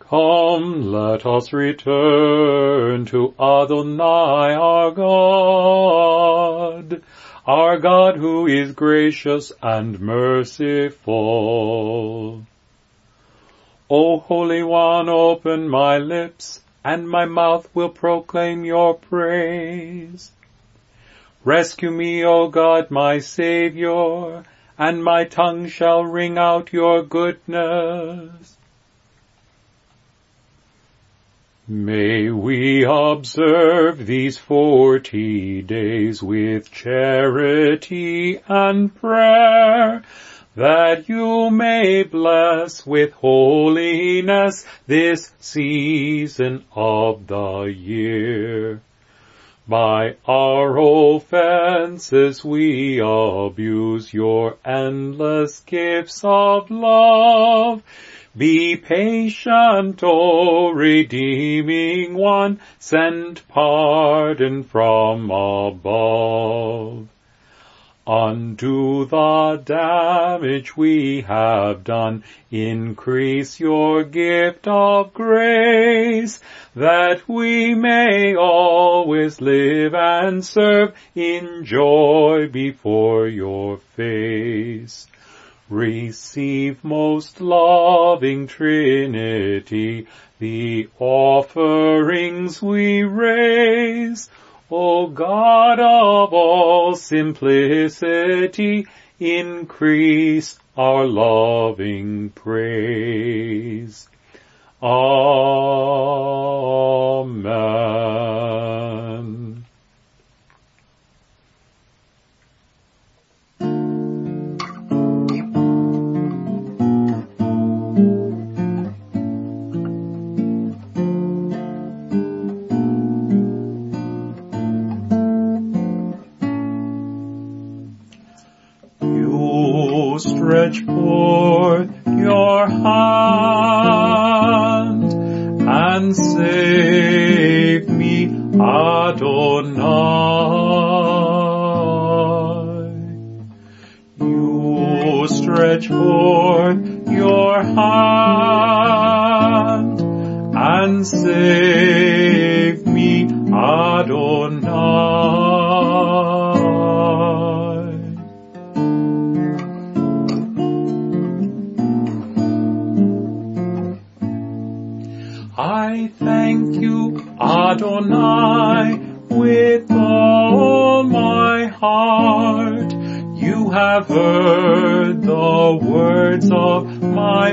Come, let us return to Adonai our God who is gracious and merciful. O Holy One, open my lips, and my mouth will proclaim your praise. Rescue me, O God, my Savior, and my tongue shall ring out your goodness. May we observe these 40 days with charity and prayer, that you may bless with holiness this season of the year. By our offenses we abuse your endless gifts of love. Be patient, O redeeming one, send pardon from above. Undo the damage we have done, increase your gift of grace, that we may always live and serve in joy before your face. Receive, most loving Trinity, the offerings we raise. O God of all simplicity, increase our loving praise. Amen. Stretch forth your hand and save me, Adonai. You stretch forth your hand and save me, Adonai. I thank you, Adonai, with all my heart. You have heard the words of my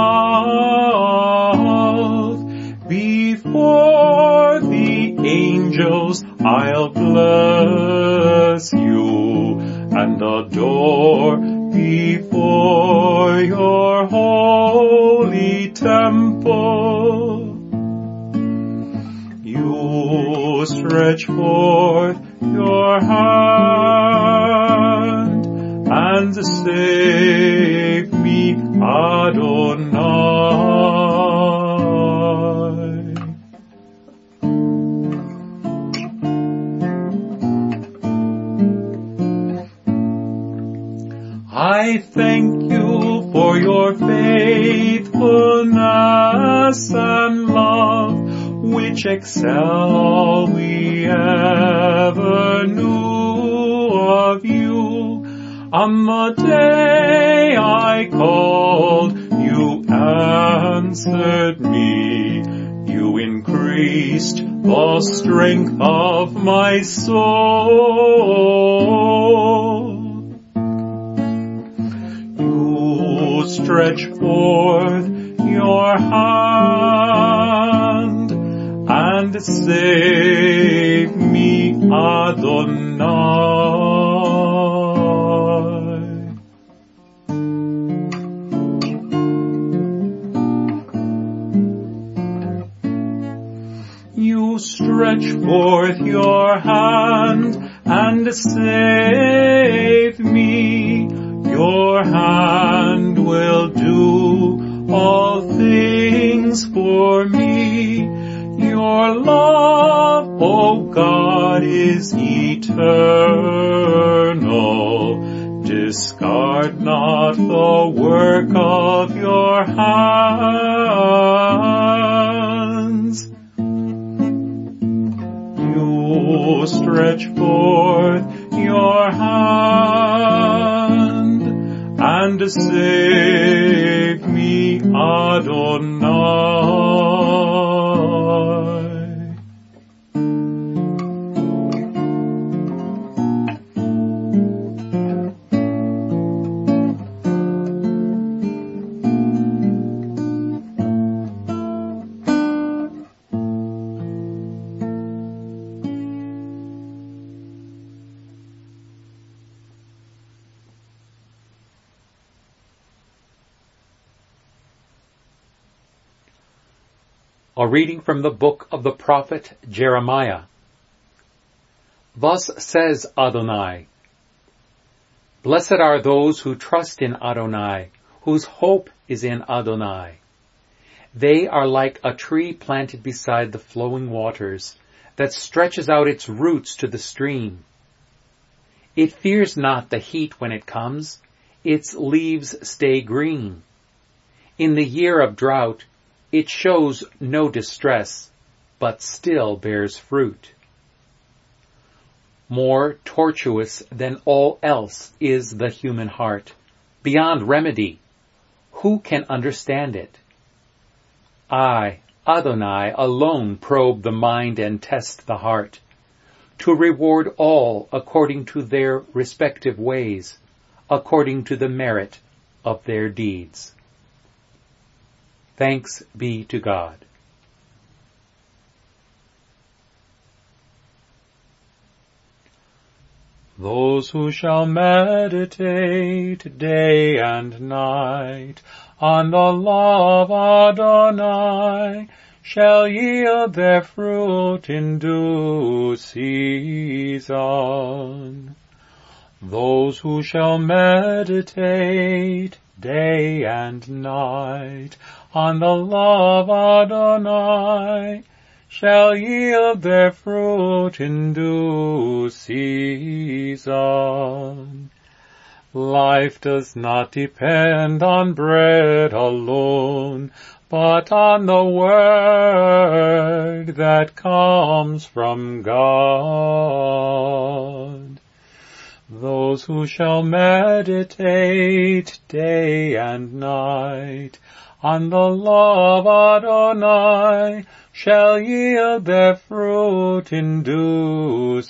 mouth. Before the angels I'll bless you and adore before your holy temple. You stretch forth your hand and save me, Adonai. I thank you for your faithfulness and love, which excel all we ever knew of you. On the day I called, you answered me. You increased the strength of my soul. You stretch forth your hand and save me, Adonai. You stretch forth your hand and save me. Your hand will do all things for me. Your love, O God, is eternal. Discard not the work of your hand. so stretch forth your hand and save me, Adonai. A reading from the book of the prophet Jeremiah. Thus says Adonai, Blessed are those who trust in Adonai, whose hope is in Adonai. They are like a tree planted beside the flowing waters, that stretches out its roots to the stream. It fears not the heat when it comes, its leaves stay green. In the year of drought, it shows no distress, but still bears fruit. More tortuous than all else is the human heart, beyond remedy. Who can understand it? I, Adonai, alone probe the mind and test the heart, to reward all according to their respective ways, according to the merit of their deeds. Thanks be to God. Those who shall meditate day and night on the law of Adonai shall yield their fruit in due season. Those who shall meditate day and night on the law of Adonai shall yield their fruit in due season. Life does not depend on bread alone, but on the word that comes from God. Those who shall meditate day and night on the law of Adonai shall yield their fruit in due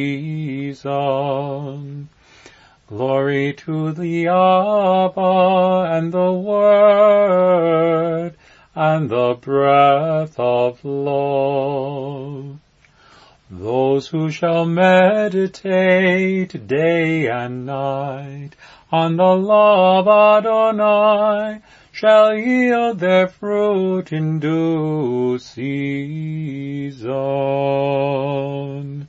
season. Glory to the Abba and the Word and the breath of love. Those who shall meditate day and night on the law of Adonai shall yield their fruit in due season.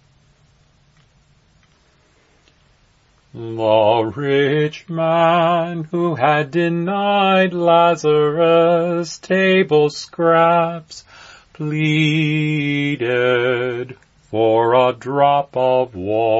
The rich man who had denied Lazarus table scraps pleaded for a drop of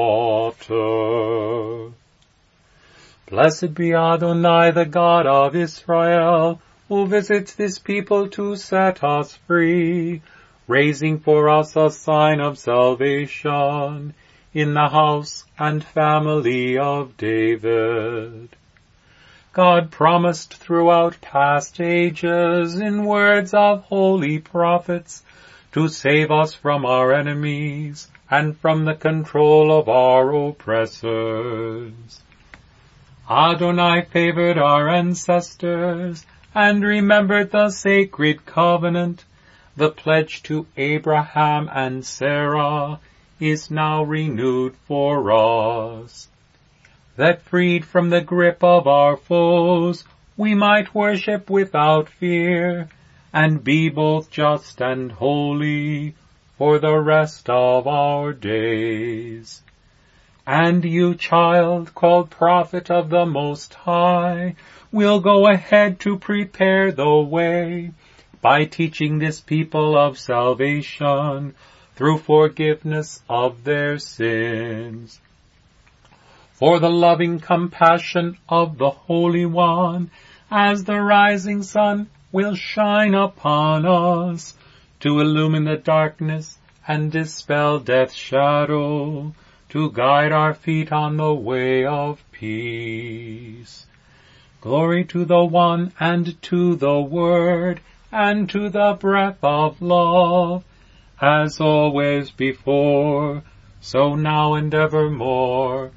water. Blessed be Adonai, the God of Israel, who visits this people to set us free, raising for us a sign of salvation in the house and family of David. God promised throughout past ages in words of holy prophets to save us from our enemies and from the control of our oppressors. Adonai favored our ancestors and remembered the sacred covenant. The pledge to Abraham and Sarah is now renewed for us, that freed from the grip of our foes, we might worship without fear and be both just and holy for the rest of our days. And you, child, called prophet of the Most High, will go ahead to prepare the way by teaching this people of salvation through forgiveness of their sins. For the loving compassion of the Holy One, as the rising sun, will shine upon us to illumine the darkness and dispel death's shadow, to guide our feet on the way of peace. Glory to the One, and to the Word, and to the breath of love, as always before, so now and evermore.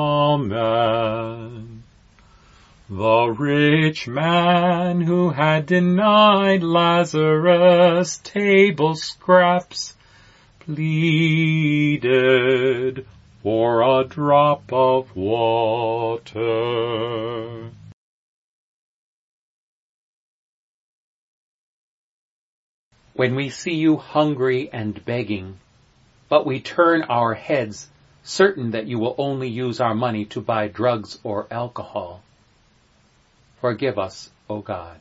Amen. The rich man who had denied Lazarus table scraps pleaded for a drop of water. When we see you hungry and begging, but we turn our heads, certain that you will only use our money to buy drugs or alcohol, forgive us, O God.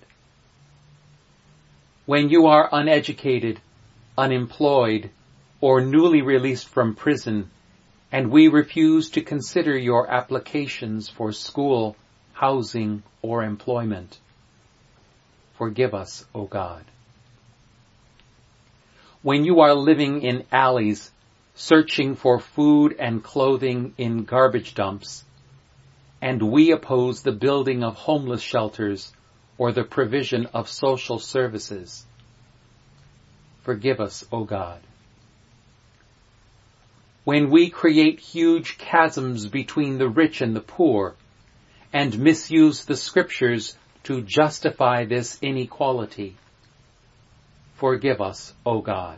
When you are uneducated, unemployed, or newly released from prison, and we refuse to consider your applications for school, housing, or employment, forgive us, O God. When you are living in alleys, searching for food and clothing in garbage dumps, and we oppose the building of homeless shelters or the provision of social services, forgive us, O God. When we create huge chasms between the rich and the poor, and misuse the scriptures to justify this inequality, forgive us, O God.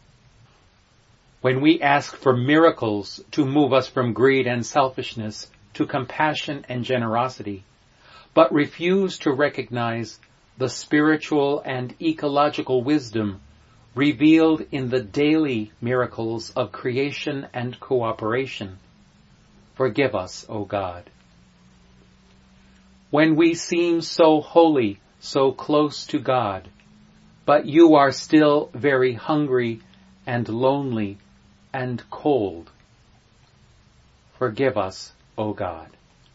When we ask for miracles to move us from greed and selfishness to compassion and generosity, but refuse to recognize the spiritual and ecological wisdom revealed in the daily miracles of creation and cooperation, forgive us, O God. When we seem so holy, so close to God, but you are still very hungry and lonely and cold, forgive us, O God.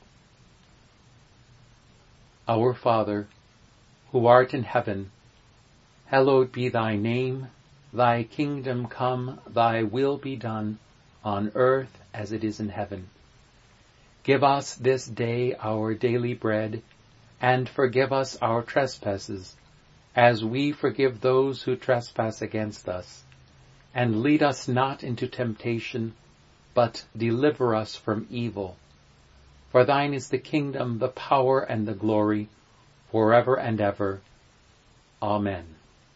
Our Father, who art in heaven, hallowed be thy name. Thy kingdom come, thy will be done, on earth as it is in heaven. Give us this day our daily bread, and forgive us our trespasses, as we forgive those who trespass against us. And lead us not into temptation, but deliver us from evil. For thine is the kingdom, the power, and the glory, forever and ever. Amen.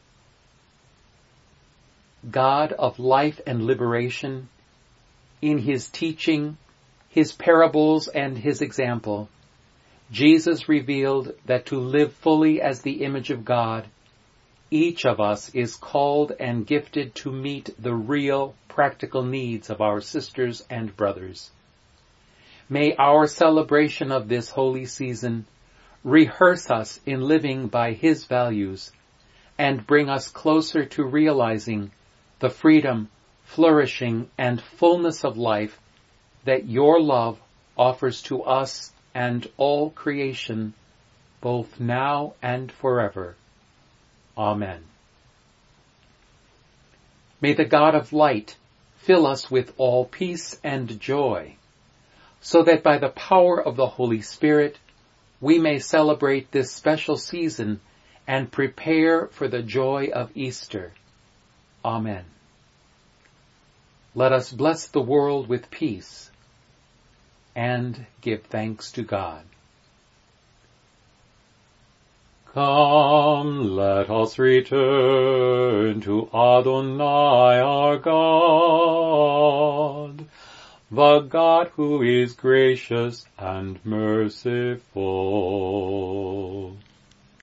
God of life and liberation, in his teaching, his parables, and his example, Jesus revealed that to live fully as the image of God, each of us is called and gifted to meet the real, practical needs of our sisters and brothers. May our celebration of this holy season rehearse us in living by his values and bring us closer to realizing the freedom, flourishing, and fullness of life that your love offers to us and all creation, both now and forever. Amen. May the God of light fill us with all peace and joy, so that by the power of the Holy Spirit we may celebrate this special season and prepare for the joy of Easter. Amen. Let us bless the world with peace and give thanks to God. Come, let us return to Adonai our God, the God who is gracious and merciful.